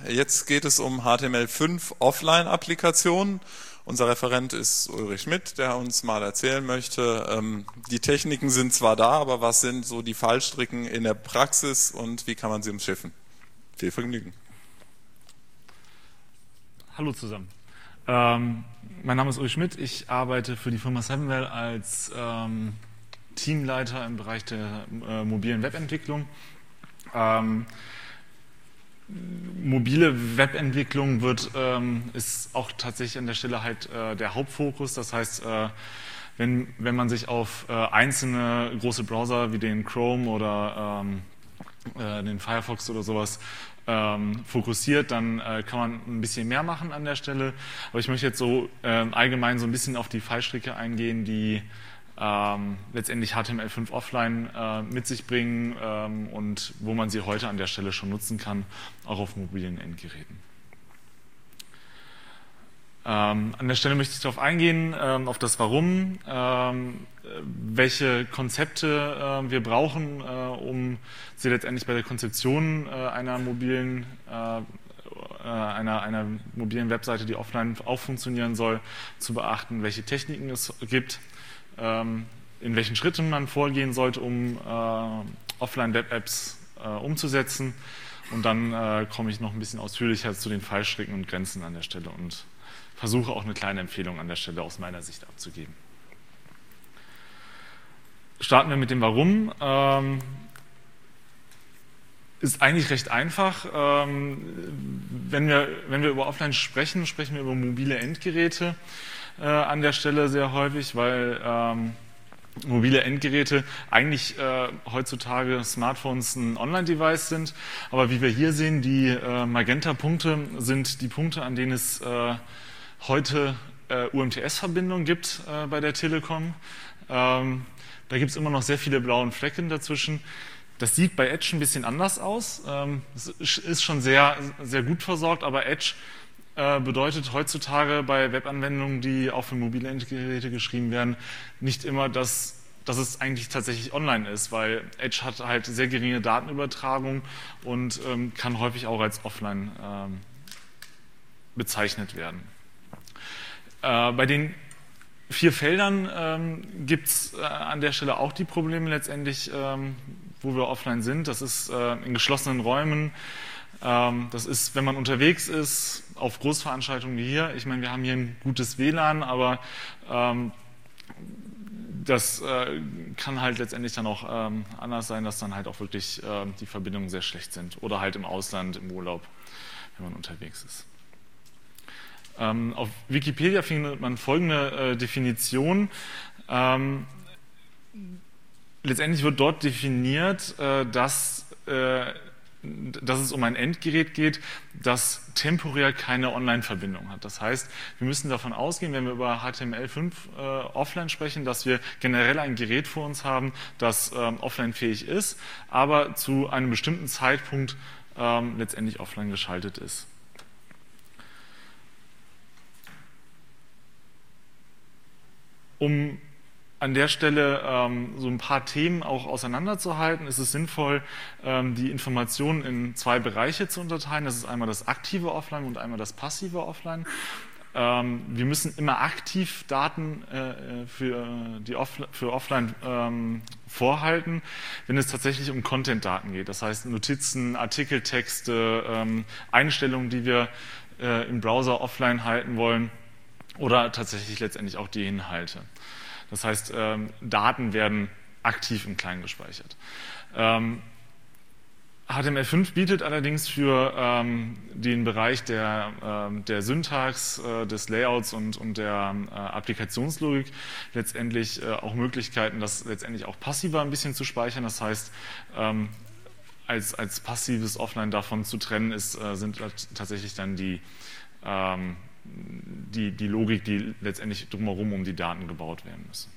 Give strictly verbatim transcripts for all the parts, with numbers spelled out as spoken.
Jetzt geht es um H T M L fünf Offline-Applikationen. Unser Referent ist Ulrich Schmidt, der uns mal erzählen möchte, ähm, die Techniken sind zwar da, aber was sind so die Fallstricken in der Praxis und wie kann man sie umschiffen? Viel Vergnügen. Hallo zusammen. Ähm, mein Name ist Ulrich Schmidt, ich arbeite für die Firma Sevenwell als ähm, Teamleiter im Bereich der äh, mobilen Webentwicklung. Ähm, Mobile Webentwicklung wird, ähm, ist auch tatsächlich an der Stelle halt äh, der Hauptfokus. Das heißt, äh, wenn, wenn man sich auf äh, einzelne große Browser wie den Chrome oder ähm, äh, den Firefox oder sowas ähm, fokussiert, dann äh, kann man ein bisschen mehr machen an der Stelle. Aber ich möchte jetzt so äh, allgemein so ein bisschen auf die Fallstricke eingehen, die Ähm, letztendlich H T M L fünf Offline äh, mit sich bringen ähm, und wo man sie heute an der Stelle schon nutzen kann, auch auf mobilen Endgeräten. Ähm, an der Stelle möchte ich darauf eingehen, ähm, auf das Warum, ähm, welche Konzepte äh, wir brauchen, äh, um sie letztendlich bei der Konzeption äh, einer mobilen äh, Einer, einer mobilen Webseite, die offline auch funktionieren soll, zu beachten, welche Techniken es gibt, in welchen Schritten man vorgehen sollte, um äh, Offline-Web-Apps äh, umzusetzen. Und dann äh, komme ich noch ein bisschen ausführlicher zu den Fallstricken und Grenzen an der Stelle und versuche auch eine kleine Empfehlung an der Stelle aus meiner Sicht abzugeben. Starten wir mit dem Warum. Ähm, ist eigentlich recht einfach. Ähm, wenn wir, wenn wir über Offline sprechen, sprechen wir über mobile Endgeräte äh, an der Stelle sehr häufig, weil ähm, mobile Endgeräte eigentlich äh, heutzutage Smartphones ein Online-Device sind. Aber wie wir hier sehen, die äh, Magenta-Punkte sind die Punkte, an denen es äh, heute äh, U M T S-Verbindungen gibt äh, bei der Telekom. Ähm, da gibt es immer noch sehr viele blaue Flecken dazwischen. Das sieht bei Edge ein bisschen anders aus. Es ist schon sehr, sehr gut versorgt, aber Edge bedeutet heutzutage bei Webanwendungen, die auch für mobile Endgeräte geschrieben werden, nicht immer, dass, dass es eigentlich tatsächlich online ist, weil Edge hat halt sehr geringe Datenübertragung und kann häufig auch als offline bezeichnet werden. Bei den vier Feldern ähm, gibt es äh, an der Stelle auch die Probleme letztendlich, ähm, wo wir offline sind. Das ist äh, in geschlossenen Räumen, ähm, das ist, wenn man unterwegs ist, auf Großveranstaltungen wie hier. Ich meine, wir haben hier ein gutes W L A N, aber ähm, das äh, kann halt letztendlich dann auch ähm, anders sein, dass dann halt auch wirklich äh, die Verbindungen sehr schlecht sind. Oder halt im Ausland, im Urlaub, wenn man unterwegs ist. Ähm, auf Wikipedia findet man folgende äh, Definition. Ähm, letztendlich wird dort definiert, äh, dass, äh, dass es um ein Endgerät geht, das temporär keine Online-Verbindung hat. Das heißt, wir müssen davon ausgehen, wenn wir über H T M L fünf äh, offline sprechen, dass wir generell ein Gerät vor uns haben, das ähm, offline-fähig ist, aber zu einem bestimmten Zeitpunkt ähm, letztendlich offline geschaltet ist. Um an der Stelle ähm, so ein paar Themen auch auseinanderzuhalten, ist es sinnvoll, ähm, die Informationen in zwei Bereiche zu unterteilen. Das ist einmal das aktive Offline und einmal das passive Offline. Ähm, wir müssen immer aktiv Daten äh, für, die Off für Offline ähm, vorhalten, wenn es tatsächlich um Content-Daten geht. Das heißt Notizen, Artikeltexte, ähm, Einstellungen, die wir äh, im Browser offline halten wollen. Oder tatsächlich letztendlich auch die Inhalte. Das heißt, ähm, Daten werden aktiv im Client gespeichert. Ähm, H T M L fünf bietet allerdings für ähm, den Bereich der, ähm, der Syntax, äh, des Layouts und, und der äh, Applikationslogik letztendlich äh, auch Möglichkeiten, das letztendlich auch passiver ein bisschen zu speichern. Das heißt, ähm, als, als passives Offline davon zu trennen ist, äh, sind tatsächlich dann die ähm, Die, die Logik, die letztendlich drumherum um die Daten gebaut werden müssen.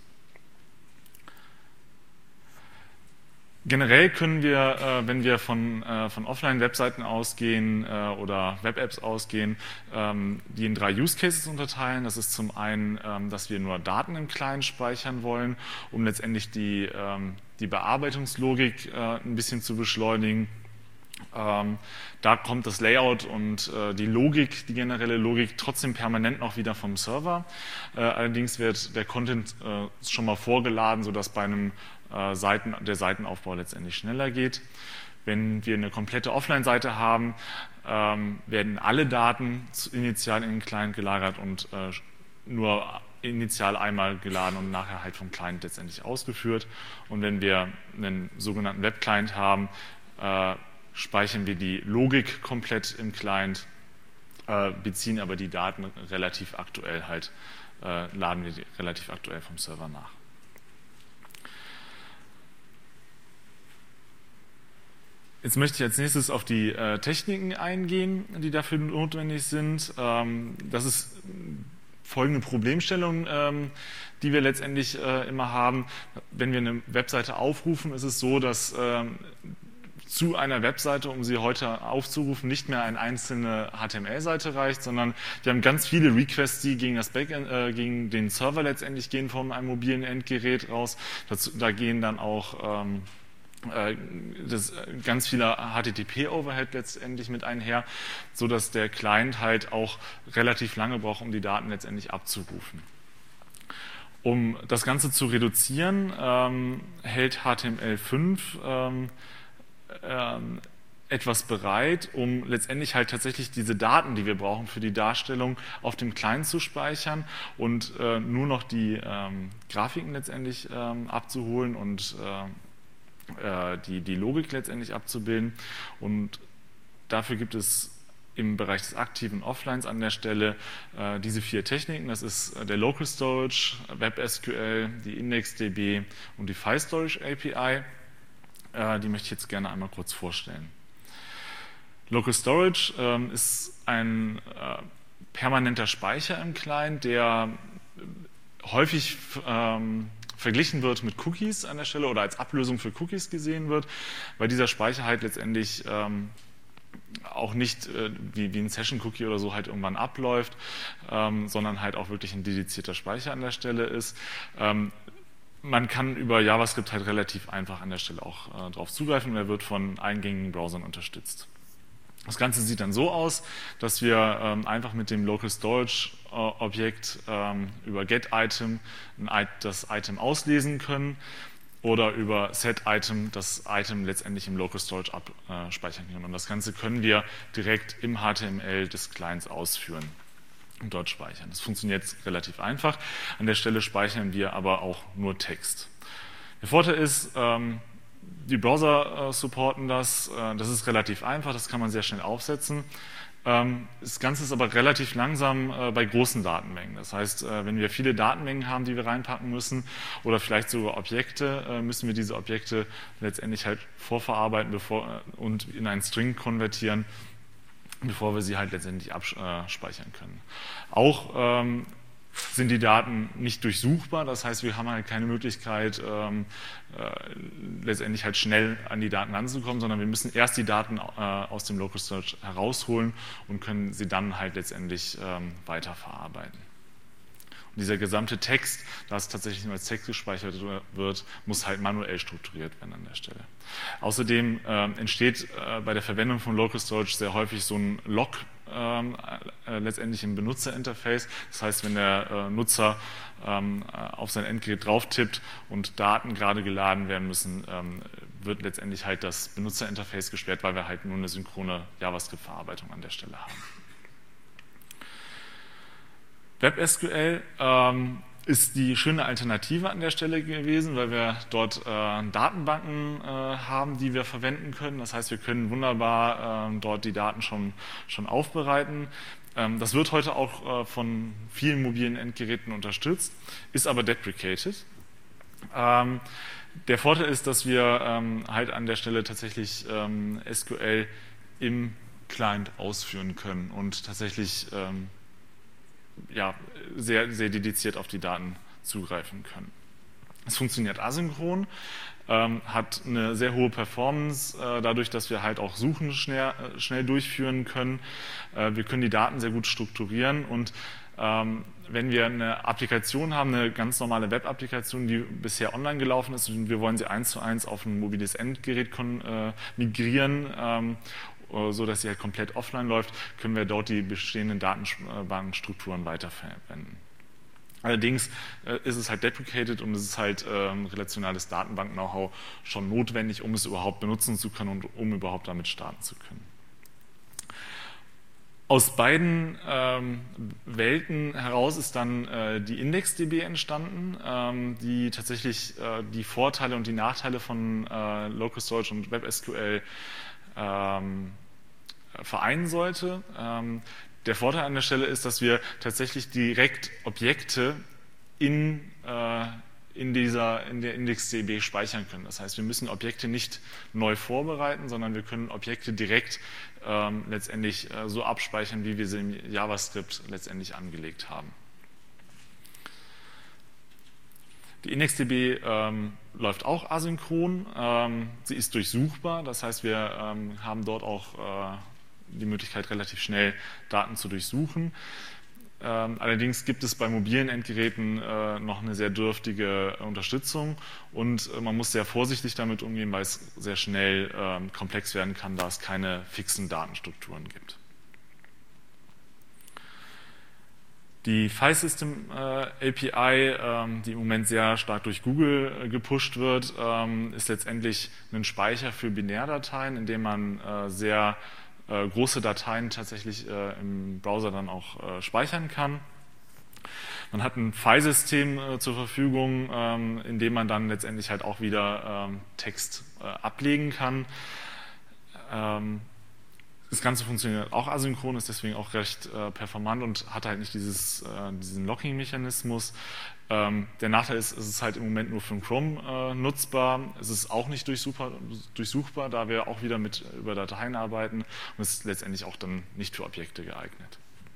Generell können wir, äh, wenn wir von, äh, von Offline-Webseiten ausgehen äh, oder Web-Apps ausgehen, ähm, die in drei Use Cases unterteilen. Das ist zum einen, ähm, dass wir nur Daten im Client speichern wollen, um letztendlich die, ähm, die Bearbeitungslogik äh, ein bisschen zu beschleunigen. Ähm, da kommt das Layout und äh, die Logik, die generelle Logik trotzdem permanent noch wieder vom Server. Äh, allerdings wird der Content äh, schon mal vorgeladen, sodass bei einem äh, Seiten, der Seitenaufbau letztendlich schneller geht. Wenn wir eine komplette Offline-Seite haben, ähm, werden alle Daten initial in den Client gelagert und äh, nur initial einmal geladen und nachher halt vom Client letztendlich ausgeführt. Und wenn wir einen sogenannten Web-Client haben, äh, speichern wir die Logik komplett im Client, äh, beziehen aber die Daten relativ aktuell halt, äh, laden wir die relativ aktuell vom Server nach. Jetzt möchte ich als nächstes auf die äh, Techniken eingehen, die dafür notwendig sind. Ähm, das ist folgende Problemstellung, ähm, die wir letztendlich äh, immer haben. Wenn wir eine Webseite aufrufen, ist es so, dass ähm, zu einer Webseite, um sie heute aufzurufen, nicht mehr eine einzelne H T M L-Seite reicht, sondern wir haben ganz viele Requests, die gegen das Backend, äh, gegen den Server letztendlich gehen von einem mobilen Endgerät raus. Das, da gehen dann auch ähm, äh, das, ganz viele H T T P-Overhead letztendlich mit einher, so dass der Client halt auch relativ lange braucht, um die Daten letztendlich abzurufen. Um das Ganze zu reduzieren, ähm, hält H T M L fünf ähm, Ähm, etwas bereit, um letztendlich halt tatsächlich diese Daten, die wir brauchen für die Darstellung, auf dem Client zu speichern und äh, nur noch die ähm, Grafiken letztendlich ähm, abzuholen und äh, die, die Logik letztendlich abzubilden. Und dafür gibt es im Bereich des aktiven Offlines an der Stelle äh, diese vier Techniken. Das ist äh, der Local Storage, WebSQL, die IndexedDB und die File Storage A P I. Die möchte ich jetzt gerne einmal kurz vorstellen. Local Storage ähm, ist ein äh, permanenter Speicher im Client, der häufig ähm, verglichen wird mit Cookies an der Stelle oder als Ablösung für Cookies gesehen wird, weil dieser Speicher halt letztendlich ähm, auch nicht äh, wie, wie ein Session-Cookie oder so halt irgendwann abläuft, ähm, sondern halt auch wirklich ein dedizierter Speicher an der Stelle ist. Ähm, Man kann über JavaScript halt relativ einfach an der Stelle auch äh, drauf zugreifen und er wird von eingängigen Browsern unterstützt. Das Ganze sieht dann so aus, dass wir ähm, einfach mit dem Local Storage äh, Objekt ähm, über getItem ein, das Item auslesen können oder über setItem das Item letztendlich im Local Storage abspeichern können. Und das Ganze können wir direkt im H T M L des Clients ausführen und dort speichern. Das funktioniert relativ einfach. An der Stelle speichern wir aber auch nur Text. Der Vorteil ist, ähm, die Browser äh, supporten das. Äh, das ist relativ einfach, das kann man sehr schnell aufsetzen. Ähm, das Ganze ist aber relativ langsam äh, bei großen Datenmengen. Das heißt, äh, wenn wir viele Datenmengen haben, die wir reinpacken müssen oder vielleicht sogar Objekte, äh, müssen wir diese Objekte letztendlich halt vorverarbeiten bevor, äh, und in einen String konvertieren, bevor wir sie halt letztendlich abspeichern können. Auch ähm, sind die Daten nicht durchsuchbar, das heißt, wir haben halt keine Möglichkeit, ähm, äh, letztendlich halt schnell an die Daten ranzukommen, sondern wir müssen erst die Daten äh, aus dem Local Storage herausholen und können sie dann halt letztendlich ähm, weiterverarbeiten. Und dieser gesamte Text, da es tatsächlich nur als Text gespeichert wird, muss halt manuell strukturiert werden an der Stelle. Außerdem äh, entsteht äh, bei der Verwendung von Local Storage sehr häufig so ein Log ähm, äh, letztendlich im Benutzerinterface. Das heißt, wenn der äh, Nutzer ähm, auf sein Endgerät drauf tippt und Daten gerade geladen werden müssen, ähm, wird letztendlich halt das Benutzerinterface gesperrt, weil wir halt nur eine synchrone JavaScript-Verarbeitung an der Stelle haben. WebSQL ähm, ist die schöne Alternative an der Stelle gewesen, weil wir dort äh, Datenbanken äh, haben, die wir verwenden können. Das heißt, wir können wunderbar äh, dort die Daten schon, schon aufbereiten. Ähm, das wird heute auch äh, von vielen mobilen Endgeräten unterstützt, ist aber deprecated. Ähm, der Vorteil ist, dass wir ähm, halt an der Stelle tatsächlich ähm, S Q L im Client ausführen können und tatsächlich ähm, ja, sehr, sehr dediziert auf die Daten zugreifen können. Es funktioniert asynchron, ähm, hat eine sehr hohe Performance, äh, dadurch, dass wir halt auch Suchen schnell, äh, schnell durchführen können. Äh, wir können die Daten sehr gut strukturieren und ähm, wenn wir eine Applikation haben, eine ganz normale Web-Applikation, die bisher online gelaufen ist und wir wollen sie eins zu eins auf ein mobiles Endgerät kon- äh, migrieren, ähm, so dass sie halt komplett offline läuft, können wir dort die bestehenden Datenbankstrukturen weiterverwenden. Allerdings äh, ist es halt deprecated und es ist halt ähm, relationales Datenbank-Know-how schon notwendig, um es überhaupt benutzen zu können und um überhaupt damit starten zu können. Aus beiden ähm, Welten heraus ist dann äh, die IndexDB entstanden, ähm, die tatsächlich äh, die Vorteile und die Nachteile von äh, Local Storage und WebSQL ähm, vereinen sollte. Ähm, der Vorteil an der Stelle ist, dass wir tatsächlich direkt Objekte in, äh, in, dieser, in der IndexDB speichern können. Das heißt, wir müssen Objekte nicht neu vorbereiten, sondern wir können Objekte direkt ähm, letztendlich äh, so abspeichern, wie wir sie im JavaScript letztendlich angelegt haben. Die IndexDB ähm, läuft auch asynchron, ähm, sie ist durchsuchbar, das heißt, wir ähm, haben dort auch äh, die Möglichkeit, relativ schnell Daten zu durchsuchen. Ähm, allerdings gibt es bei mobilen Endgeräten äh, noch eine sehr dürftige Unterstützung und äh, man muss sehr vorsichtig damit umgehen, weil es sehr schnell äh, komplex werden kann, da es keine fixen Datenstrukturen gibt. Die File System äh, A P I, ähm, die im Moment sehr stark durch Google äh, gepusht wird, ähm, ist letztendlich ein Speicher für Binärdateien, in dem man äh, sehr äh, große Dateien tatsächlich äh, im Browser dann auch äh, speichern kann. Man hat ein Filesystem äh, zur Verfügung, ähm, in dem man dann letztendlich halt auch wieder ähm, Text äh, ablegen kann. Ähm, Das Ganze funktioniert auch asynchron, ist deswegen auch recht äh, performant und hat halt nicht dieses, äh, diesen Locking-Mechanismus. Ähm, der Nachteil ist, es ist halt im Moment nur für den Chrome äh, nutzbar. Es ist auch nicht durchsuchbar, durchsuchbar, da wir auch wieder mit über Dateien arbeiten und es ist letztendlich auch dann nicht für Objekte geeignet.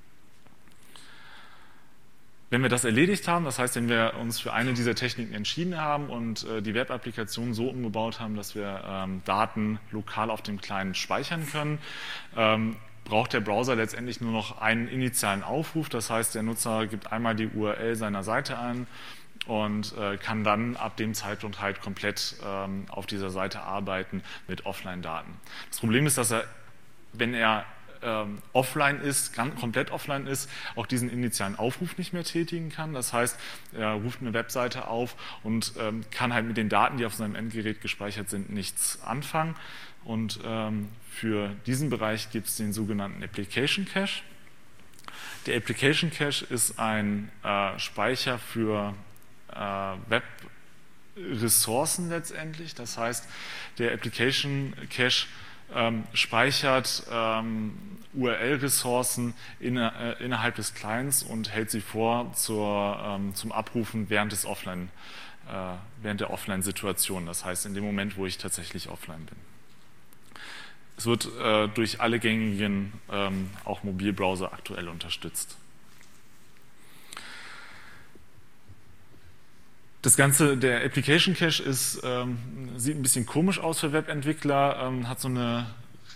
Wenn wir das erledigt haben, das heißt, wenn wir uns für eine dieser Techniken entschieden haben und äh, die Web-Applikation so umgebaut haben, dass wir ähm, Daten lokal auf dem Client speichern können, ähm, braucht der Browser letztendlich nur noch einen initialen Aufruf. Das heißt, der Nutzer gibt einmal die U R L seiner Seite ein und äh, kann dann ab dem Zeitpunkt halt komplett ähm, auf dieser Seite arbeiten mit Offline-Daten. Das Problem ist, dass er, wenn er Ähm, offline ist, ganz, komplett offline ist, auch diesen initialen Aufruf nicht mehr tätigen kann. Das heißt, er ruft eine Webseite auf und ähm, kann halt mit den Daten, die auf seinem Endgerät gespeichert sind, nichts anfangen. Und ähm, für diesen Bereich gibt es den sogenannten Application Cache. Der Application Cache ist ein äh, Speicher für äh, Web-Ressourcen letztendlich. Das heißt, der Application Cache Ähm, speichert ähm, U R L-Ressourcen in, äh, innerhalb des Clients und hält sie vor zur, ähm, zum Abrufen während, des Offline, äh, während der Offline-Situation, das heißt in dem Moment, wo ich tatsächlich offline bin. Es wird äh, durch alle gängigen ähm, auch Mobilbrowser aktuell unterstützt. Das Ganze, der Application Cache ist, ähm, sieht ein bisschen komisch aus für Webentwickler, ähm, hat so eine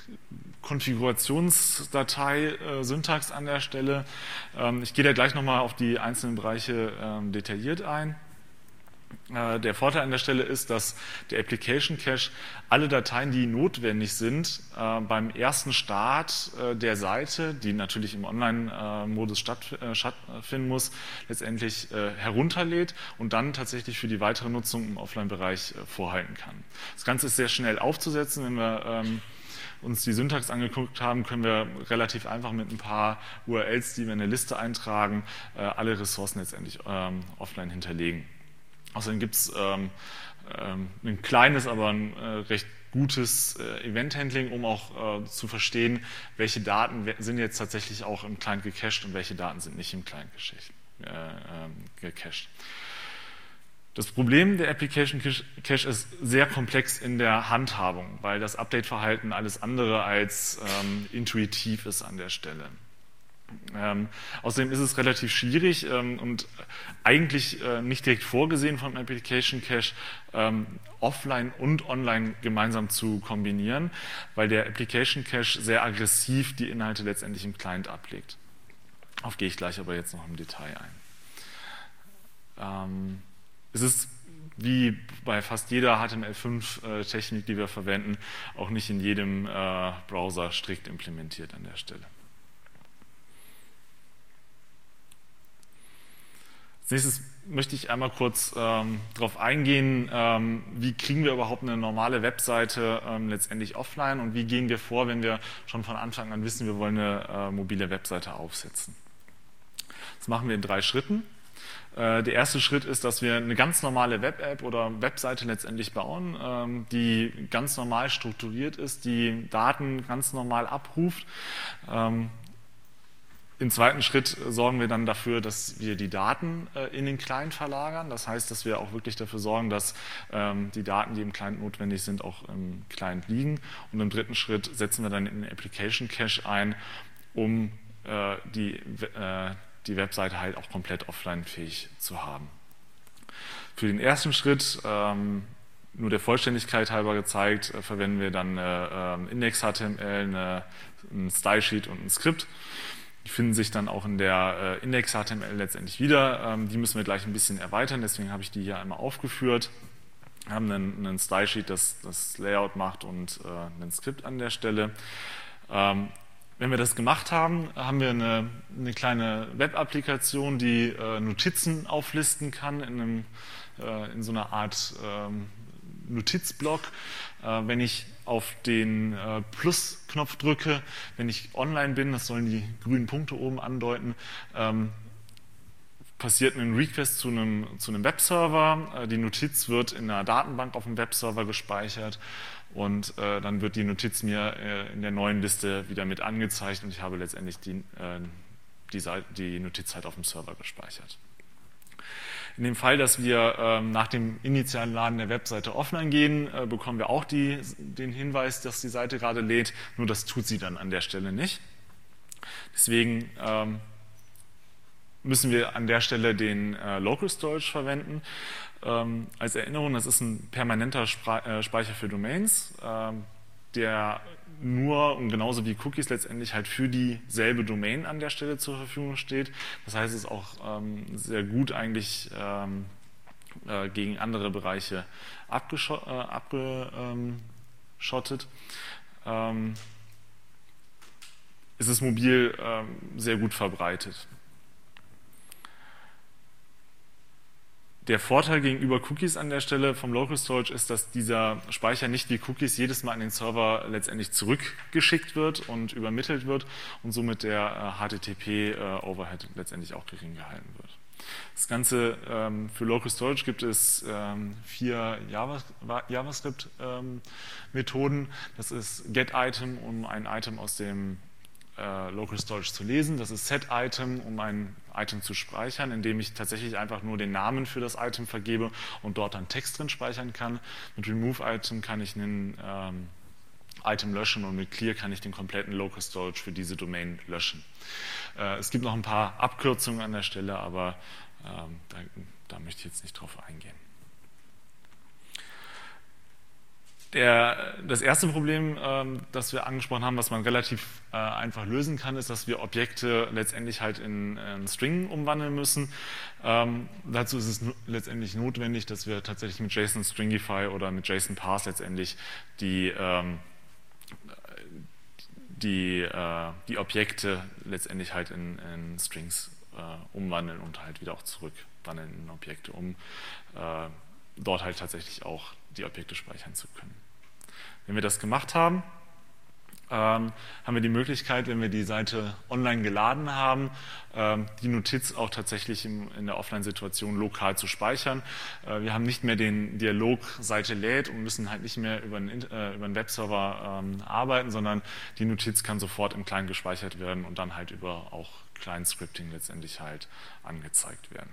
Konfigurationsdatei, äh, Syntax an der Stelle. Ähm, ich gehe da gleich nochmal auf die einzelnen Bereiche ähm, detailliert ein. Äh, der Vorteil an der Stelle ist, dass der Application Cache alle Dateien, die notwendig sind, äh, beim ersten Start äh, der Seite, die natürlich im Online-Modus statt, äh, stattfinden muss, letztendlich äh, herunterlädt und dann tatsächlich für die weitere Nutzung im Offline-Bereich äh, vorhalten kann. Das Ganze ist sehr schnell aufzusetzen. Wenn wir ähm, uns die Syntax angeguckt haben, können wir relativ einfach mit ein paar U R Ls, die wir in eine Liste eintragen, äh, alle Ressourcen letztendlich ähm, offline hinterlegen. Außerdem gibt es ähm, ähm, ein kleines, aber ein äh, recht gutes äh, Event-Handling, um auch äh, zu verstehen, welche Daten sind jetzt tatsächlich auch im Client gecached und welche Daten sind nicht im Client äh, äh, gecached. Das Problem der Application Cache ist sehr komplex in der Handhabung, weil das Update-Verhalten alles andere als ähm, intuitiv ist an der Stelle. Ähm, außerdem ist es relativ schwierig ähm, und eigentlich äh, nicht direkt vorgesehen vom Application Cache, ähm, offline und online gemeinsam zu kombinieren, weil der Application Cache sehr aggressiv die Inhalte letztendlich im Client ablegt. Auf gehe ich gleich aber jetzt noch im Detail ein. Ähm, es ist wie bei fast jeder H T M L fünf Technik, die wir verwenden, auch nicht in jedem äh, Browser strikt implementiert an der Stelle. Als nächstes möchte ich einmal kurz ähm, darauf eingehen, ähm, wie kriegen wir überhaupt eine normale Webseite ähm, letztendlich offline und wie gehen wir vor, wenn wir schon von Anfang an wissen, wir wollen eine äh, mobile Webseite aufsetzen. Das machen wir in drei Schritten. Äh, der erste Schritt ist, dass wir eine ganz normale Web-App oder Webseite letztendlich bauen, ähm, die ganz normal strukturiert ist, die Daten ganz normal abruft. Ähm, Im zweiten Schritt sorgen wir dann dafür, dass wir die Daten äh, in den Client verlagern. Das heißt, dass wir auch wirklich dafür sorgen, dass ähm, die Daten, die im Client notwendig sind, auch im Client liegen. Und im dritten Schritt setzen wir dann in den Application Cache ein, um äh, die, äh, die Webseite halt auch komplett offline-fähig zu haben. Für den ersten Schritt, ähm, nur der Vollständigkeit halber gezeigt, äh, verwenden wir dann eine äh, Index-H T M L, eine, ein Style-Sheet und ein Skript. Die finden sich dann auch in der äh, Index-H T M L letztendlich wieder. Ähm, die müssen wir gleich ein bisschen erweitern, deswegen habe ich die hier einmal aufgeführt. Wir haben einen, einen Style-Sheet, das das Layout macht und äh, ein Skript an der Stelle. Ähm, wenn wir das gemacht haben, haben wir eine, eine kleine Web-Applikation, die äh, Notizen auflisten kann in, einem, äh, in so einer Art ähm, Notizblock. Äh, wenn ich auf den äh, Plus-Knopf drücke, wenn ich online bin, das sollen die grünen Punkte oben andeuten, ähm, passiert ein Request zu einem, zu einem Webserver. Äh, die Notiz wird in einer Datenbank auf dem Webserver gespeichert und äh, dann wird die Notiz mir äh, in der neuen Liste wieder mit angezeigt und ich habe letztendlich die, äh, die, Seite, die Notiz halt auf dem Server gespeichert. In dem Fall, dass wir ähm, nach dem initialen Laden der Webseite offline gehen, äh, bekommen wir auch die, den Hinweis, dass die Seite gerade lädt, nur das tut sie dann an der Stelle nicht. Deswegen ähm, müssen wir an der Stelle den äh, Local Storage verwenden. Ähm, als Erinnerung, das ist ein permanenter Spre äh, Speicher für Domains, äh, der nur und genauso wie Cookies letztendlich halt für dieselbe Domain an der Stelle zur Verfügung steht. Das heißt, es ist auch ähm, sehr gut eigentlich ähm, äh, gegen andere Bereiche abgeschottet. Äh, abgeschottet. Ähm, es ist mobil ähm, sehr gut verbreitet. Der Vorteil gegenüber Cookies an der Stelle vom Local Storage ist, dass dieser Speicher nicht wie Cookies jedes Mal an den Server letztendlich zurückgeschickt wird und übermittelt wird und somit der H T T P-Overhead letztendlich auch gering gehalten wird. Das Ganze ähm, für Local Storage gibt es ähm, vier JavaScript-Methoden. Ähm, das ist getItem, um ein Item aus dem äh, Local Storage zu lesen. Das ist setItem, um ein Item zu speichern, indem ich tatsächlich einfach nur den Namen für das Item vergebe und dort dann Text drin speichern kann. Mit removeItem kann ich einen ähm, Item löschen und mit clear kann ich den kompletten Local Storage für diese Domain löschen. Äh, es gibt noch ein paar Abkürzungen an der Stelle, aber ähm, da, da möchte ich jetzt nicht drauf eingehen. Der, das erste Problem, ähm, das wir angesprochen haben, was man relativ äh, einfach lösen kann, ist, dass wir Objekte letztendlich halt in, in String umwandeln müssen. Ähm, dazu ist es letztendlich notwendig, dass wir tatsächlich mit JSON Stringify oder mit JSON Parse letztendlich die, ähm, die, äh, die Objekte letztendlich halt in, in Strings äh, umwandeln und halt wieder auch zurückwandeln in Objekte, um äh, dort halt tatsächlich auch die Objekte speichern zu können. Wenn wir das gemacht haben, ähm, haben wir die Möglichkeit, wenn wir die Seite online geladen haben, ähm, die Notiz auch tatsächlich im, in der Offline-Situation lokal zu speichern. Äh, wir haben nicht mehr den Dialog Seite lädt und müssen halt nicht mehr über einen, äh, über einen Webserver ähm, arbeiten, sondern die Notiz kann sofort im Client gespeichert werden und dann halt über auch Client-Scripting letztendlich halt angezeigt werden.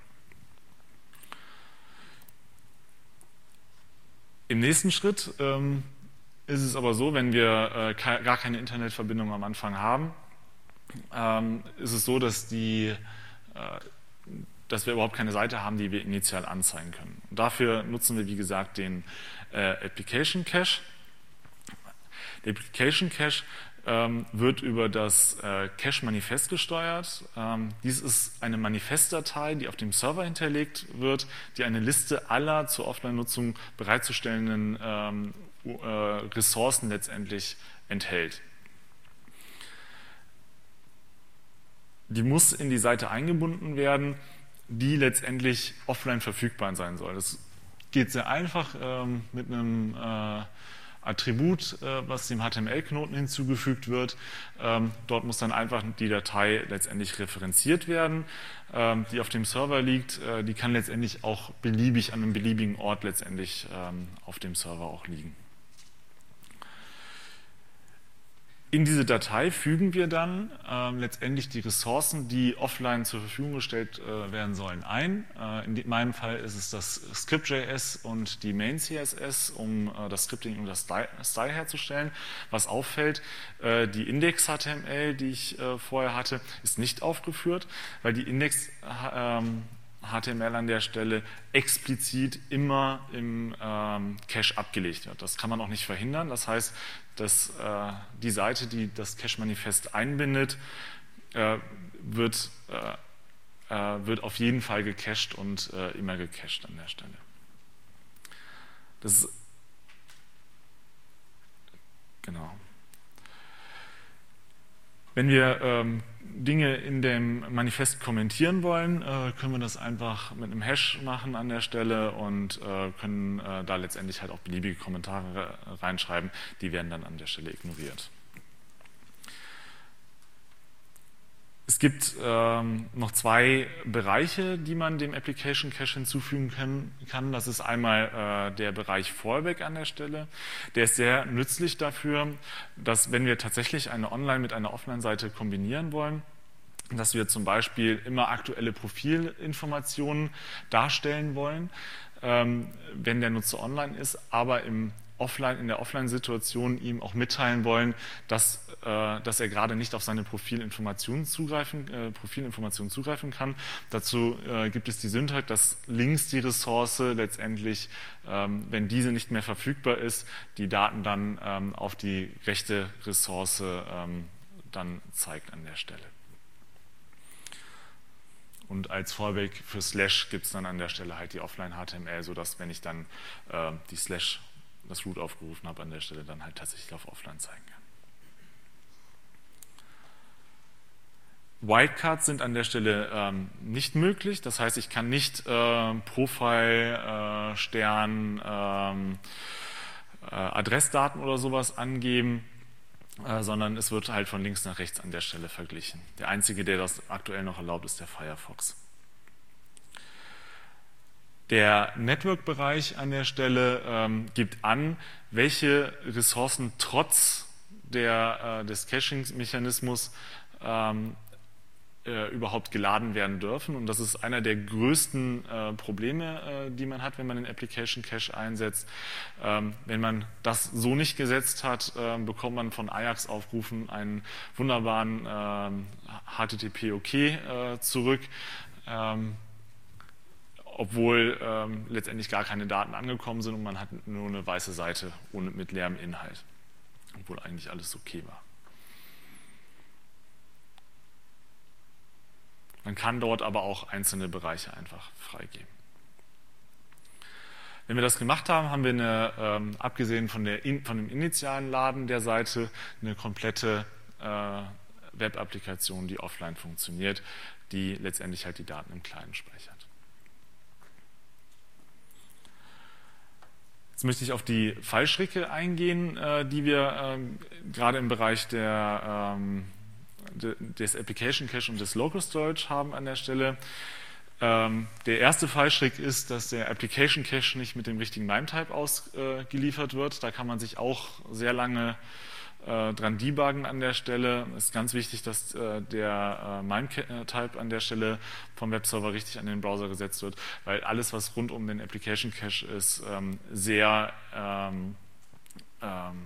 Im nächsten Schritt ähm, ist es aber so, wenn wir äh, ke gar keine Internetverbindung am Anfang haben, ähm, ist es so, dass, die, äh, dass wir überhaupt keine Seite haben, die wir initial anzeigen können. Und dafür nutzen wir, wie gesagt, den äh, Application Cache. Der Application Cache ähm, wird über das äh, Cache-Manifest gesteuert. Ähm, dies ist eine Manifestdatei, die auf dem Server hinterlegt wird, die eine Liste aller zur Offline-Nutzung bereitzustellenden ähm, äh, Ressourcen letztendlich enthält. Die muss in die Seite eingebunden werden, die letztendlich offline verfügbar sein soll. Das geht sehr einfach ähm, mit einem äh, Attribut, äh, was dem H T M L-Knoten hinzugefügt wird. Ähm, dort muss dann einfach die Datei letztendlich referenziert werden, ähm, die auf dem Server liegt. Äh, die kann letztendlich auch beliebig an einem beliebigen Ort letztendlich ähm, auf dem Server auch liegen. In diese Datei fügen wir dann äh, letztendlich die Ressourcen, die offline zur Verfügung gestellt äh, werden sollen, ein. Äh, in, in meinem Fall ist es das Script.js und die Main.C S S, um äh, das Scripting und das Style, Style herzustellen. Was auffällt, äh, die Index-H T M L, die ich äh, vorher hatte, ist nicht aufgeführt, weil die Index ähm, H T M L an der Stelle explizit immer im ähm, Cache abgelegt wird. Das kann man auch nicht verhindern. Das heißt, dass äh, die Seite, die das Cache-Manifest einbindet, äh, wird, äh, äh, wird auf jeden Fall gecached und äh, immer gecached an der Stelle. Das ist genau. Wenn wir ähm, Dinge in dem Manifest kommentieren wollen, äh, können wir das einfach mit einem Hash machen an der Stelle und äh, können äh, da letztendlich halt auch beliebige Kommentare reinschreiben, die werden dann an der Stelle ignoriert. Es gibt ähm, noch zwei Bereiche, die man dem Application Cache hinzufügen können, kann. Das ist einmal äh, der Bereich Fallback an der Stelle. Der ist sehr nützlich dafür, dass wenn wir tatsächlich eine Online- mit einer Offline-Seite kombinieren wollen, dass wir zum Beispiel immer aktuelle Profilinformationen darstellen wollen, ähm, wenn der Nutzer online ist, aber im Offline, in der Offline-Situation ihm auch mitteilen wollen, dass, äh, dass er gerade nicht auf seine Profilinformationen zugreifen, äh, Profilinformationen zugreifen kann. Dazu äh, gibt es die Syntax, dass links die Ressource letztendlich, ähm, wenn diese nicht mehr verfügbar ist, die Daten dann ähm, auf die rechte Ressource ähm, dann zeigt an der Stelle. Und als Fallback für Slash gibt es dann an der Stelle halt die Offline-H T M L, sodass, wenn ich dann äh, die Slash das Root aufgerufen habe, an der Stelle dann halt tatsächlich auf Offline zeigen kann. Wildcards sind an der Stelle ähm, nicht möglich, das heißt, ich kann nicht äh, Profile, äh, Stern, ähm, äh, Adressdaten oder sowas angeben, äh, sondern es wird halt von links nach rechts an der Stelle verglichen. Der einzige, der das aktuell noch erlaubt, ist der Firefox. Der Network-Bereich an der Stelle ähm, gibt an, welche Ressourcen trotz der, äh, des Caching-Mechanismus ähm, äh, überhaupt geladen werden dürfen. Und das ist einer der größten äh, Probleme, äh, die man hat, wenn man den Application Cache einsetzt. Ähm, wenn man das so nicht gesetzt hat, äh, bekommt man von Ajax-Aufrufen einen wunderbaren äh, H T T P-OK äh, zurück. Ähm, obwohl ähm, letztendlich gar keine Daten angekommen sind und man hat nur eine weiße Seite ohne, mit leerem Inhalt, obwohl eigentlich alles okay war. Man kann dort aber auch einzelne Bereiche einfach freigeben. Wenn wir das gemacht haben, haben wir eine, ähm, abgesehen von, der, von dem initialen Laden der Seite, eine komplette äh, Web-Applikation, die offline funktioniert, die letztendlich halt die Daten im Kleinen speichert. Jetzt möchte ich auf die Fallstricke eingehen, äh, die wir ähm, gerade im Bereich der, ähm, de, des Application Cache und des Local Storage haben an der Stelle. Ähm, der erste Fallstrick ist, dass der Application Cache nicht mit dem richtigen MIME-Type ausgeliefert äh, wird. Da kann man sich auch sehr lange äh, dran debuggen an der Stelle. Es ist ganz wichtig, dass äh, der äh, MIME-Type an der Stelle vom Webserver richtig an den Browser gesetzt wird, weil alles, was rund um den Application Cache ist, ähm, sehr ähm, ähm,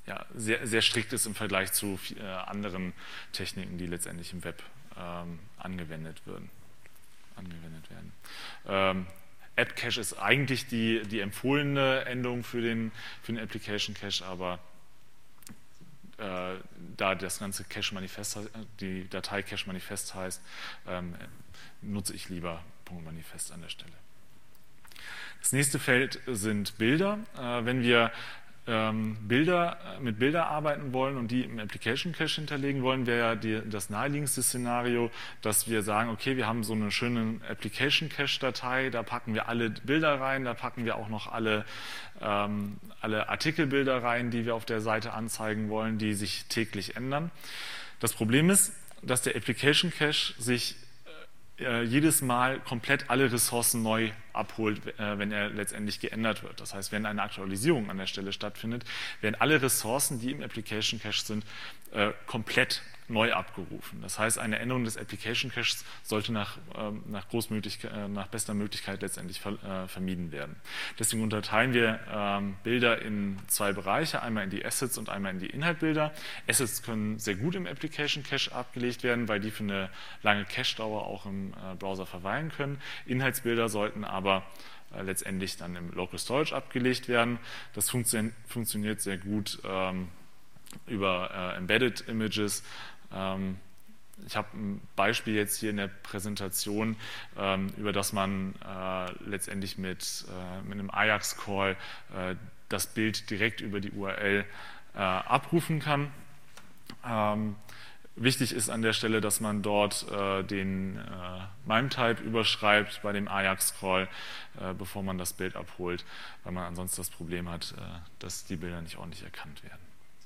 ja, sehr, sehr strikt ist im Vergleich zu äh, anderen Techniken, die letztendlich im Web ähm, angewendet, würden, angewendet werden. Ähm, App Cache ist eigentlich die, die empfohlene Endung für den, für den Application Cache, aber äh, da das ganze Cache Manifest, die Datei Cache Manifest heißt, ähm, nutze ich lieber .manifest an der Stelle. Das nächste Feld sind Bilder. Äh, wenn wir ähm, Bilder, mit Bilder arbeiten wollen und die im Application Cache hinterlegen wollen, wäre ja die, das naheliegendste Szenario, dass wir sagen, okay, wir haben so eine schöne Application Cache Datei, da packen wir alle Bilder rein, da packen wir auch noch alle, ähm, alle Artikelbilder rein, die wir auf der Seite anzeigen wollen, die sich täglich ändern. Das Problem ist, dass der Application Cache sich äh, jedes Mal komplett alle Ressourcen neu abholt, äh, wenn er letztendlich geändert wird. Das heißt, wenn eine Aktualisierung an der Stelle stattfindet, werden alle Ressourcen, die im Application Cache sind, äh, komplett neu abgerufen. Das heißt, eine Änderung des Application Caches sollte nach, äh, nach, äh, nach bester Möglichkeit letztendlich ver äh, vermieden werden. Deswegen unterteilen wir ähm, Bilder in zwei Bereiche, einmal in die Assets und einmal in die Inhaltbilder. Assets können sehr gut im Application Cache abgelegt werden, weil die für eine lange Cache-Dauer auch im äh, Browser verweilen können. Inhaltsbilder sollten aber äh, letztendlich dann im Local Storage abgelegt werden. Das funktio funktioniert sehr gut ähm, über äh, Embedded Images. Ähm, ich habe ein Beispiel jetzt hier in der Präsentation, ähm, über das man äh, letztendlich mit, äh, mit einem Ajax-Call äh, das Bild direkt über die U R L äh, abrufen kann. Ähm, wichtig ist an der Stelle, dass man dort äh, den äh, MIME-Type überschreibt bei dem Ajax-Call, äh, bevor man das Bild abholt, weil man ansonsten das Problem hat, äh, dass die Bilder nicht ordentlich erkannt werden.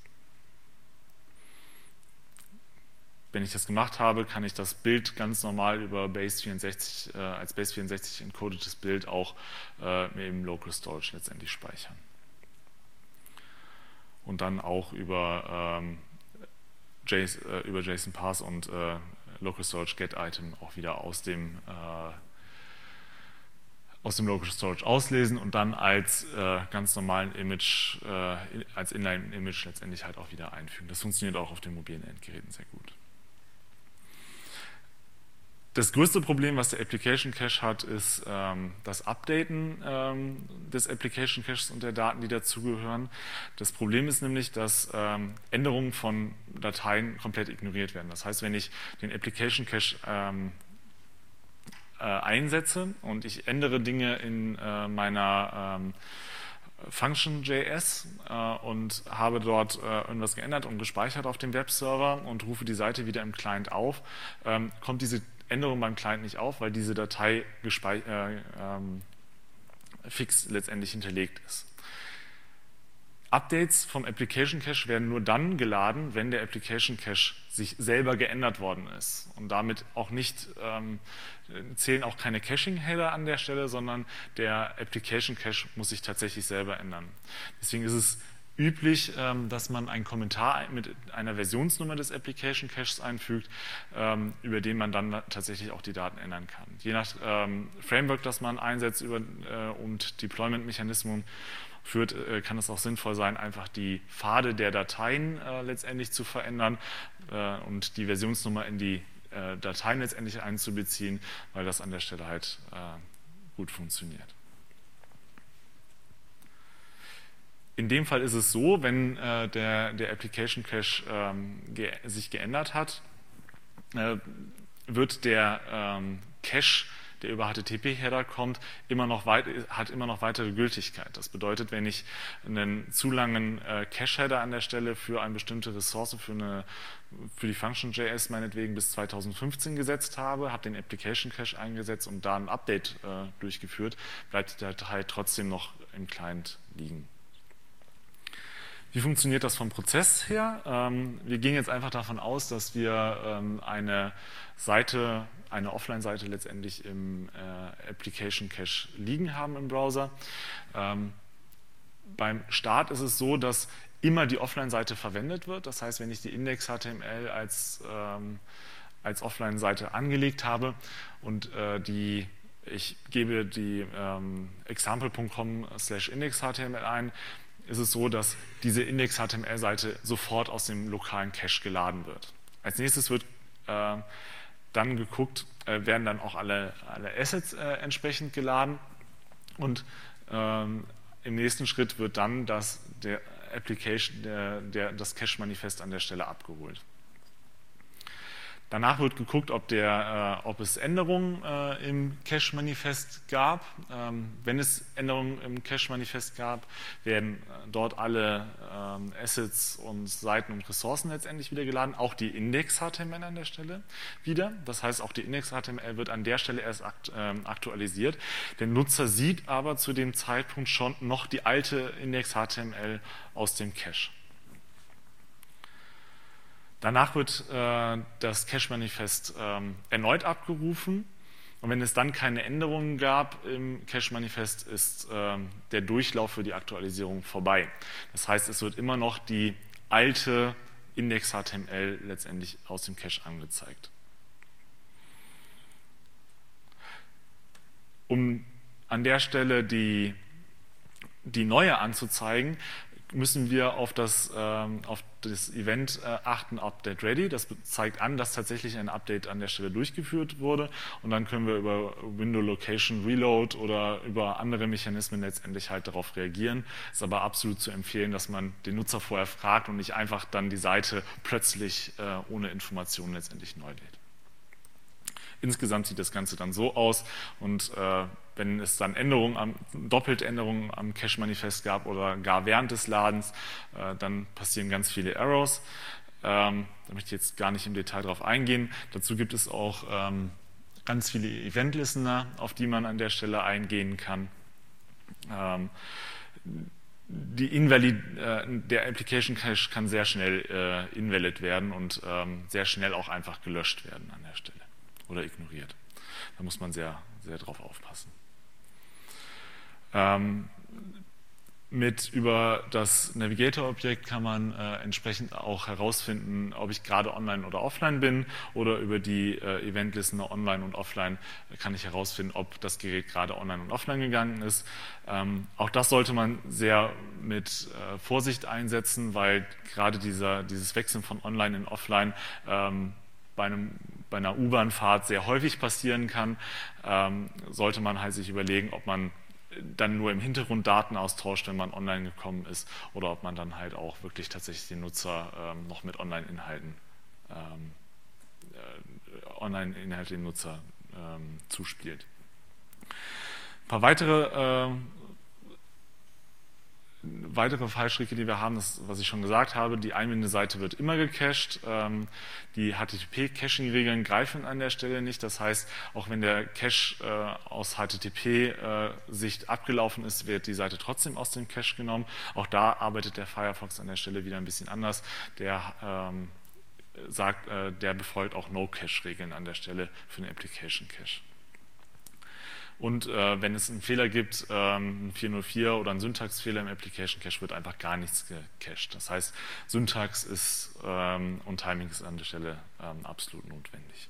Wenn ich das gemacht habe, kann ich das Bild ganz normal über Base vierundsechzig, äh, als Base vierundsechzig encodetes Bild auch äh, im Local Storage letztendlich speichern. Und dann auch über, ähm, JSON, äh, über JSON Parse und äh, Local Storage Get Item auch wieder aus dem, äh, aus dem Local Storage auslesen und dann als äh, ganz normalen Image, äh, als Inline-Image letztendlich halt auch wieder einfügen. Das funktioniert auch auf den mobilen Endgeräten sehr gut. Das größte Problem, was der Application Cache hat, ist ähm, das Updaten ähm, des Application Caches und der Daten, die dazugehören. Das Problem ist nämlich, dass ähm, Änderungen von Dateien komplett ignoriert werden. Das heißt, wenn ich den Application Cache ähm, äh, einsetze und ich ändere Dinge in äh, meiner ähm, Function.js äh, und habe dort äh, irgendwas geändert und gespeichert auf dem Webserver und rufe die Seite wieder im Client auf, ähm, kommt diese Änderung beim Client nicht auf, weil diese Datei äh, ähm, fix letztendlich hinterlegt ist. Updates vom Application Cache werden nur dann geladen, wenn der Application Cache sich selber geändert worden ist. Und damit auch nicht, ähm, zählen auch keine Caching-Header an der Stelle, sondern der Application Cache muss sich tatsächlich selber ändern. Deswegen ist es üblich, dass man einen Kommentar mit einer Versionsnummer des Application Caches einfügt, über den man dann tatsächlich auch die Daten ändern kann. Je nach Framework, das man einsetzt über, und Deployment-Mechanismen führt, kann es auch sinnvoll sein, einfach die Pfade der Dateien letztendlich zu verändern und die Versionsnummer in die Dateien letztendlich einzubeziehen, weil das an der Stelle halt gut funktioniert. In dem Fall ist es so, wenn äh, der, der Application Cache ähm, ge sich geändert hat, äh, wird der ähm, Cache, der über H T T P-Header kommt, immer noch weit, hat immer noch weitere Gültigkeit. Das bedeutet, wenn ich einen zu langen äh, Cache-Header an der Stelle für eine bestimmte Ressource, für, eine, für die Function.js meinetwegen bis zweitausendfünfzehn gesetzt habe, habe den Application Cache eingesetzt und da ein Update äh, durchgeführt, bleibt die Datei trotzdem noch im Client liegen. Wie funktioniert das vom Prozess her? Ähm, wir gehen jetzt einfach davon aus, dass wir ähm, eine Seite, eine Offline-Seite letztendlich im äh, Application Cache liegen haben im Browser. Ähm, beim Start ist es so, dass immer die Offline-Seite verwendet wird. Das heißt, wenn ich die Index.H T M L als, ähm, als Offline-Seite angelegt habe und äh, die ich gebe die ähm, example punkt com slash index H T M L ein, ist es so, dass diese Index-H T M L-Seite sofort aus dem lokalen Cache geladen wird. Als nächstes wird äh, dann geguckt, äh, werden dann auch alle, alle Assets äh, entsprechend geladen und ähm, im nächsten Schritt wird dann das, der Application, der, der, das Cache-Manifest an der Stelle abgeholt. Danach wird geguckt, ob, der, äh, ob es Änderungen äh, im Cache-Manifest gab. Ähm, wenn es Änderungen im Cache-Manifest gab, werden äh, dort alle ähm, Assets und Seiten und Ressourcen letztendlich wieder geladen, auch die Index-H T M L an der Stelle wieder. Das heißt, auch die Index-H T M L wird an der Stelle erst akt, ähm, aktualisiert. Der Nutzer sieht aber zu dem Zeitpunkt schon noch die alte Index-H T M L aus dem Cache. Danach wird äh, das Cache-Manifest ähm, erneut abgerufen und wenn es dann keine Änderungen gab im Cache-Manifest, ist äh, der Durchlauf für die Aktualisierung vorbei. Das heißt, es wird immer noch die alte Index-H T M L letztendlich aus dem Cache angezeigt. Um an der Stelle die, die neue anzuzeigen, müssen wir auf das, ähm, auf das Event äh, achten, Update Ready. Das zeigt an, dass tatsächlich ein Update an der Stelle durchgeführt wurde und dann können wir über Window Location Reload oder über andere Mechanismen letztendlich halt darauf reagieren. Es ist aber absolut zu empfehlen, dass man den Nutzer vorher fragt und nicht einfach dann die Seite plötzlich äh, ohne Informationen letztendlich neu lädt. Insgesamt sieht das Ganze dann so aus und äh, wenn es dann Änderungen, am, Doppeltänderungen am Cache-Manifest gab oder gar während des Ladens, äh, dann passieren ganz viele Errors. Ähm, da möchte ich jetzt gar nicht im Detail drauf eingehen. Dazu gibt es auch ähm, ganz viele Event-Listener, auf die man an der Stelle eingehen kann. Ähm, die Invalid, äh, der Application Cache kann sehr schnell äh, invalid werden und ähm, sehr schnell auch einfach gelöscht werden an der Stelle oder ignoriert. Da muss man sehr, sehr drauf aufpassen. Ähm, mit über das Navigator-Objekt kann man äh, entsprechend auch herausfinden, ob ich gerade online oder offline bin, oder über die äh, Event-Listener online und offline kann ich herausfinden, ob das Gerät gerade online und offline gegangen ist. Ähm, auch das sollte man sehr mit äh, Vorsicht einsetzen, weil gerade dieser, dieses Wechseln von online in offline ähm, bei, einem, bei einer U-Bahn-Fahrt sehr häufig passieren kann, ähm, sollte man halt sich überlegen, ob man dann nur im Hintergrund Daten austauscht, wenn man online gekommen ist, oder ob man dann halt auch wirklich tatsächlich den Nutzer ähm, noch mit Online-Inhalten ähm, äh, Online-Inhalte den Nutzer ähm, zuspielt. Ein paar weitere äh, Weitere Fallstricke, die wir haben, ist, was ich schon gesagt habe, die Einwändeseite wird immer gecached. Ähm, die H T T P-Caching-Regeln greifen an der Stelle nicht. Das heißt, auch wenn der Cache äh, aus H T T P-Sicht äh, abgelaufen ist, wird die Seite trotzdem aus dem Cache genommen. Auch da arbeitet der Firefox an der Stelle wieder ein bisschen anders. Der ähm, sagt, äh, der befolgt auch No-Cache-Regeln an der Stelle für den Application-Cache. Und äh, wenn es einen Fehler gibt, ähm, ein vier null vier oder einen Syntaxfehler im Application Cache, wird einfach gar nichts gecached. Das heißt, Syntax ist ähm, und Timing ist an der Stelle ähm, absolut notwendig.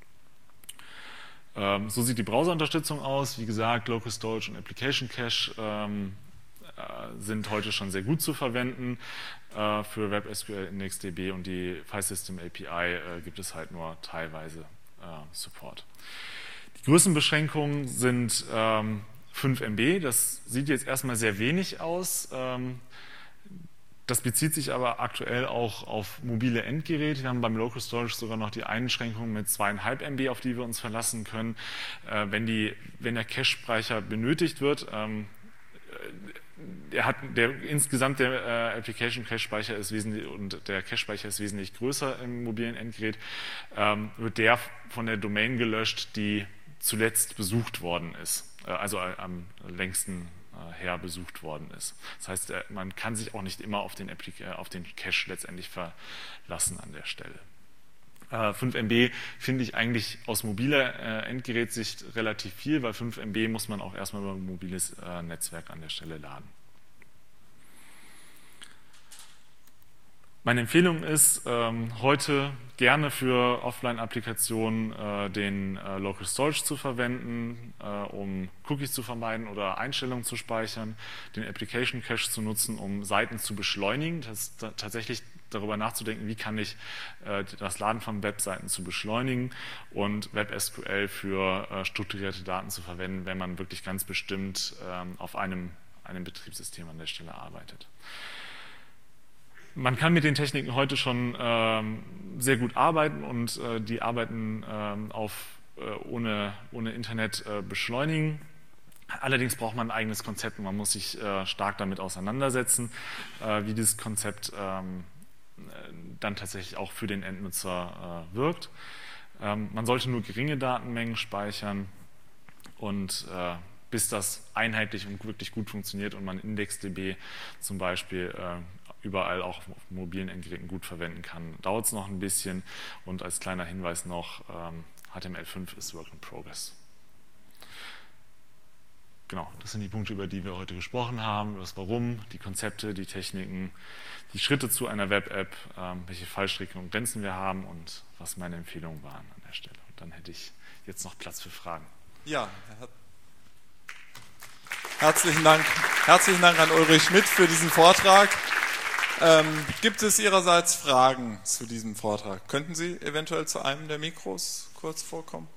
Ähm, so sieht die Browserunterstützung aus. Wie gesagt, Local Storage und Application Cache ähm, äh, sind heute schon sehr gut zu verwenden. Äh, für WebSQL, IndexedDB und die File System A P I äh, gibt es halt nur teilweise äh, Support. Die Größenbeschränkungen sind ähm, fünf Megabyte. Das sieht jetzt erstmal sehr wenig aus. Ähm, das bezieht sich aber aktuell auch auf mobile Endgeräte. Wir haben beim Local Storage sogar noch die Einschränkung mit zwei Komma fünf Megabyte, auf die wir uns verlassen können. Äh, wenn, die, wenn der Cache-Speicher benötigt wird, ähm, der hat, der, insgesamt der äh, Application Cache-Speicher ist wesentlich und der Cache-Speicher ist wesentlich größer im mobilen Endgerät, ähm, wird der von der Domain gelöscht, die zuletzt besucht worden ist, also am längsten her besucht worden ist. Das heißt, man kann sich auch nicht immer auf den, auf den Cache letztendlich verlassen an der Stelle. fünf Megabyte finde ich eigentlich aus mobiler Endgerätsicht relativ viel, weil fünf Megabyte muss man auch erstmal über ein mobiles Netzwerk an der Stelle laden. Meine Empfehlung ist, ähm, heute gerne für Offline-Applikationen äh, den äh, Local Storage zu verwenden, äh, um Cookies zu vermeiden oder Einstellungen zu speichern, den Application Cache zu nutzen, um Seiten zu beschleunigen, das da, tatsächlich darüber nachzudenken, wie kann ich äh, das Laden von Webseiten zu beschleunigen, und WebSQL für äh, strukturierte Daten zu verwenden, wenn man wirklich ganz bestimmt ähm, auf einem, einem Betriebssystem an der Stelle arbeitet. Man kann mit den Techniken heute schon ähm, sehr gut arbeiten, und äh, die arbeiten ähm, auf, äh, ohne, ohne Internet äh, beschleunigen. Allerdings braucht man ein eigenes Konzept und man muss sich äh, stark damit auseinandersetzen, äh, wie dieses Konzept ähm, dann tatsächlich auch für den Endnutzer äh, wirkt. Ähm, man sollte nur geringe Datenmengen speichern, und äh, bis das einheitlich und wirklich gut funktioniert und man IndexDB zum Beispiel äh, überall auch auf mobilen Endgeräten gut verwenden kann, dauert es noch ein bisschen. Und als kleiner Hinweis noch, ähm, H T M L fünf ist Work in Progress. Genau, das sind die Punkte, über die wir heute gesprochen haben, über das Warum, die Konzepte, die Techniken, die Schritte zu einer Web-App, ähm, welche Fallstricke und Grenzen wir haben und was meine Empfehlungen waren an der Stelle. Und dann hätte ich jetzt noch Platz für Fragen. Ja, Herr herzlichen Dank, herzlichen Dank an Ulrich Schmidt für diesen Vortrag. Ähm, gibt es Ihrerseits Fragen zu diesem Vortrag? Könnten Sie eventuell zu einem der Mikros kurz vorkommen?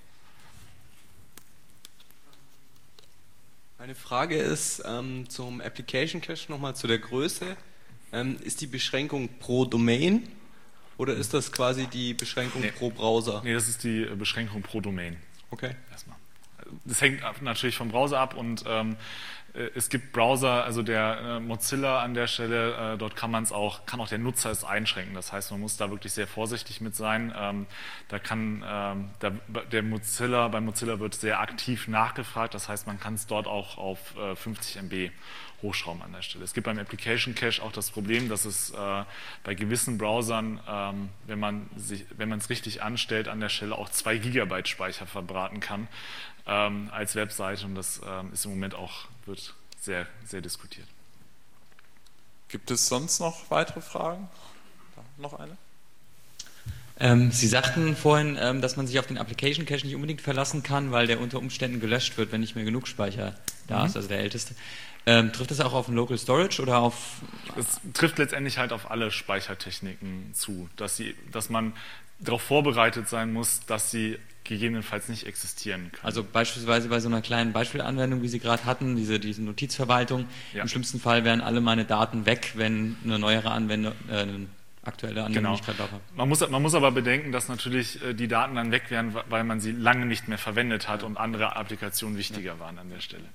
Meine Frage ist ähm, zum Application Cache nochmal zu der Größe. Ähm, ist die Beschränkung pro Domain oder ist das quasi die Beschränkung nee. pro Browser? Nee, das ist die Beschränkung pro Domain. Okay. Erstmal. Das hängt natürlich vom Browser ab, und ähm, es gibt Browser, also der äh, Mozilla an der Stelle, äh, dort kann man es auch, kann auch der Nutzer es einschränken. Das heißt, man muss da wirklich sehr vorsichtig mit sein. Ähm, da kann ähm, der, der Mozilla, bei Mozilla wird sehr aktiv nachgefragt. Das heißt, man kann es dort auch auf äh, fünfzig Megabyte hochschrauben an der Stelle. Es gibt beim Application Cache auch das Problem, dass es äh, bei gewissen Browsern, ähm, wenn man sich, wenn man es richtig anstellt, an der Stelle auch zwei Gigabyte Speicher verbraten kann ähm, als Webseite, und das ähm, ist im Moment auch, wird sehr, sehr diskutiert. Gibt es sonst noch weitere Fragen? Da noch eine? Ähm, Sie sagten vorhin, ähm, dass man sich auf den Application Cache nicht unbedingt verlassen kann, weil der unter Umständen gelöscht wird, wenn nicht mehr genug Speicher da mhm. ist, also der älteste. Ähm, trifft das auch auf ein Local Storage oder auf... Es trifft letztendlich halt auf alle Speichertechniken zu, dass, sie, dass man darauf vorbereitet sein muss, dass sie gegebenenfalls nicht existieren können. Also beispielsweise bei so einer kleinen Beispielanwendung, wie Sie gerade hatten, diese, diese Notizverwaltung, ja. Im schlimmsten Fall wären alle meine Daten weg, wenn eine neuere Anwendung, äh, eine aktuelle Anwendung genau. nicht gerade drauf hat. Man muss, man muss aber bedenken, dass natürlich äh, die Daten dann weg wären, weil man sie lange nicht mehr verwendet hat, ja. und andere Applikationen wichtiger ja. waren an der Stelle.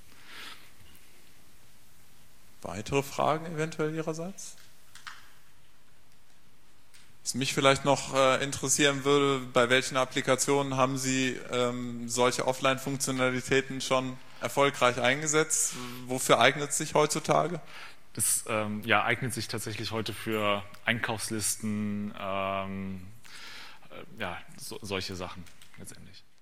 Weitere Fragen eventuell Ihrerseits? Was mich vielleicht noch äh, interessieren würde, bei welchen Applikationen haben Sie ähm, solche Offline-Funktionalitäten schon erfolgreich eingesetzt? Wofür eignet es sich heutzutage? Das ähm, ja, eignet sich tatsächlich heute für Einkaufslisten, ähm, äh, ja, so, solche Sachen letztendlich.